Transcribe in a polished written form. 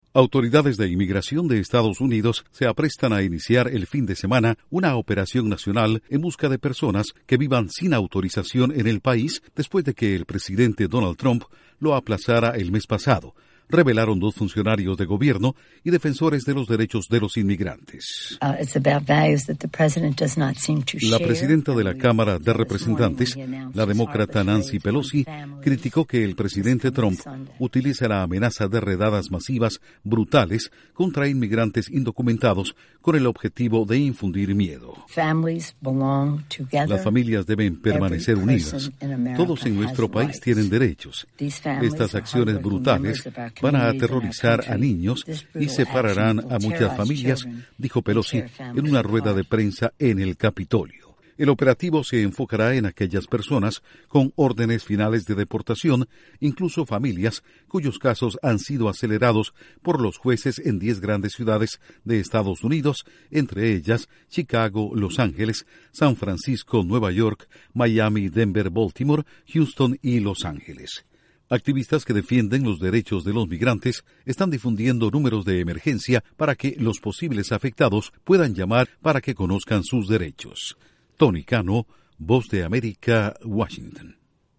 Autoridades de inmigración de Estados Unidos se aprestan a iniciar el fin de semana una operación nacional en busca de personas que vivan sin autorización en el país después de que el presidente Donald Trump lo aplazara el mes pasado, revelaron dos funcionarios de gobierno y defensores de los derechos de los inmigrantes. La presidenta de la Cámara de Representantes, la demócrata Nancy Pelosi, criticó que el presidente Trump utiliza la amenaza de redadas masivas brutales contra inmigrantes indocumentados con el objetivo de infundir miedo. Las familias deben permanecer unidas. Todos en nuestro país tienen derechos. Estas acciones brutales van a aterrorizar a niños y separarán a muchas familias, dijo Pelosi en una rueda de prensa en el Capitolio. El operativo se enfocará en aquellas personas con órdenes finales de deportación, incluso familias cuyos casos han sido acelerados por los jueces en 10 grandes ciudades de Estados Unidos, entre ellas Chicago, Los Ángeles, San Francisco, Nueva York, Miami, Denver, Baltimore, Houston y Los Ángeles. Activistas que defienden los derechos de los migrantes están difundiendo números de emergencia para que los posibles afectados puedan llamar para que conozcan sus derechos. Tony Cano, Voz de América, Washington.